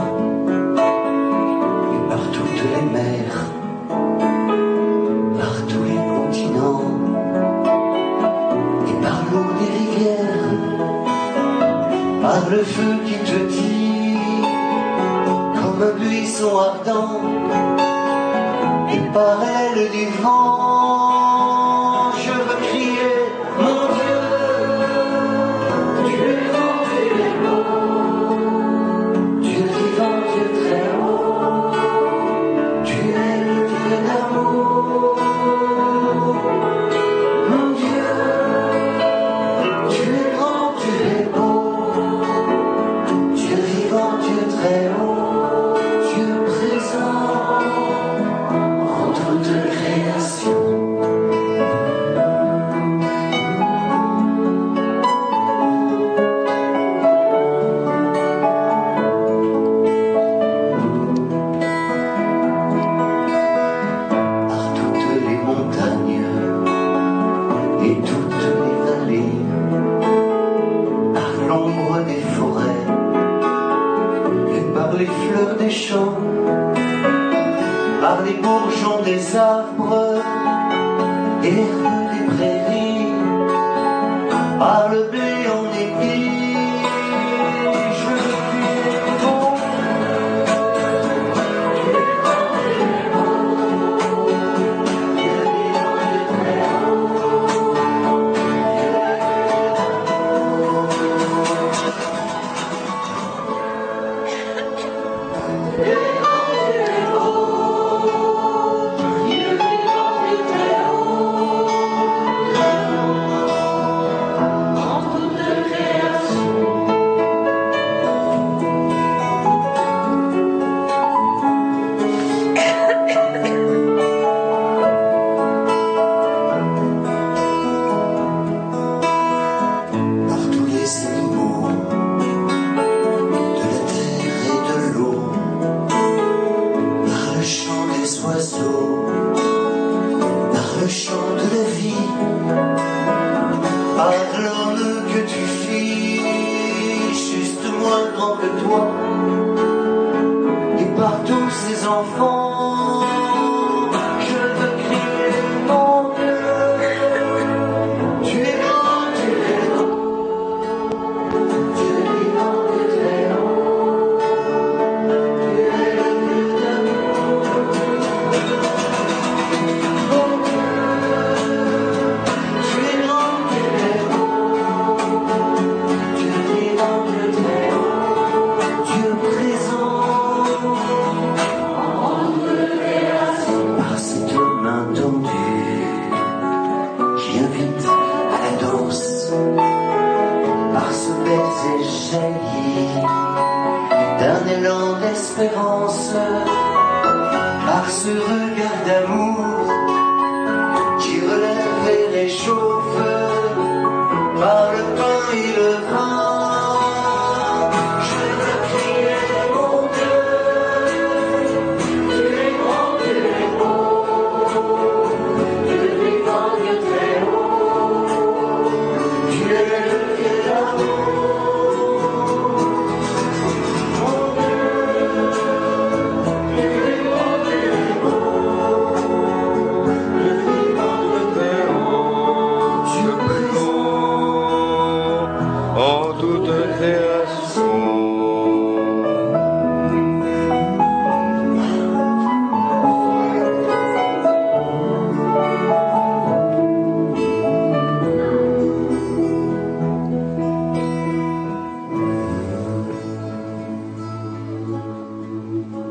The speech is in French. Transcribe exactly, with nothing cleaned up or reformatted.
et par toutes les mers, par tous les continents, et par l'eau des rivières, par le feu qui te tire comme un buisson ardent, et par elle du vent, je veux crier, mon Dieu, tu es grand, tu es beau, Dieu vivant, Dieu très haut, tu es le Dieu d'amour, mon Dieu, tu es grand, tu es beau, Dieu vivant, Dieu très haut, Dieu présent en toute création. Par toutes les montagnes et toutes les vallées, par l'ombre des forêts et par les fleurs des champs, par les bourgeons des arbres et l'herbe des prairies, par le blé en épi, je veux crier mon par le chant de la vie, par l'homme que tu fis, juste moins grand que toi, et par tous ces enfants, je veux crier mon Dieu, tu es grand, tu es beau, tu es vivant, tu es très haut, tu es le Dieu d'amour. Par ce baiser jailli d'un élan d'espérance, par ce regard